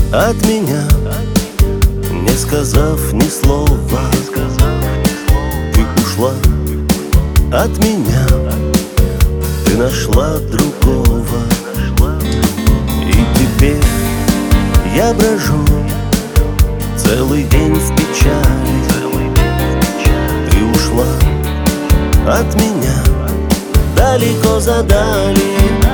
от меня, не сказав ни слова. Ты ушла от меня, ты нашла другого. И теперь я брожу целый день в печали. Ты ушла от меня далеко задали.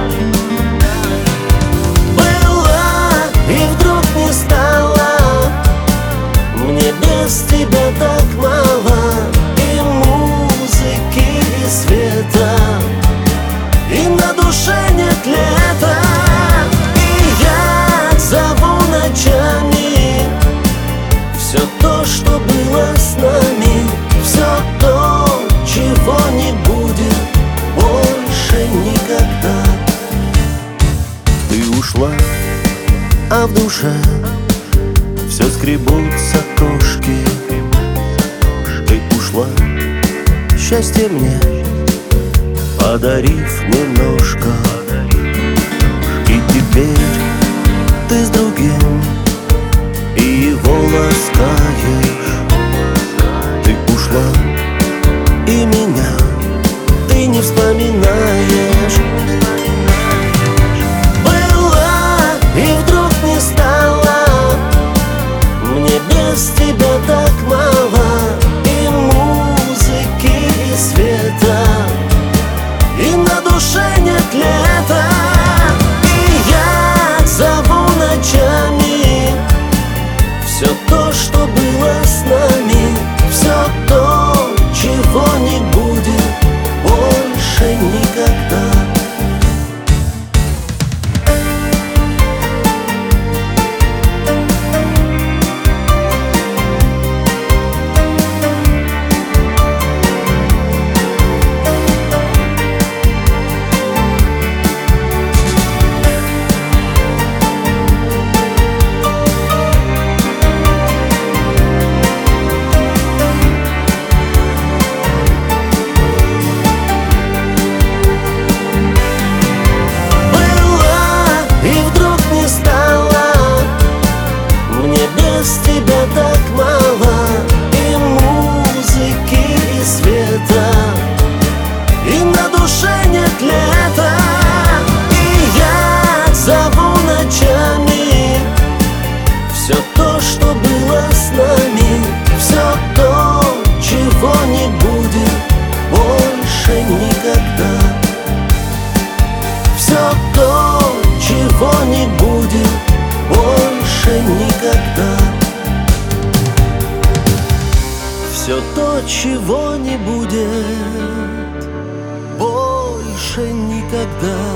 Была и вдруг не стала, мне без тебя так мало. И музыки, и света, и на душе нет лета. И я зову ночами все то, что было с нами, все то, чего не будет больше никогда. Ты ушла, а в душе все скребутся кошки. Ты ушла, счастье мне подарив немножко. И теперь ты с другим и его ласкаешь. Ты ушла, и меня ты не вспоминаешь. Была и вдруг не стала, мне без тебя так мало. И музыки, и света, и на душе нет лета. И я зову ночами все то, что было с нами, все то, чего не будет больше никогда. Без тебя так мало, и музыки, и света, и на душе нет лета. И я зову ночами все то, что было с нами, все то, чего не будет больше никогда. Все то, чего не будет больше никогда. Все то, чего не будет больше никогда.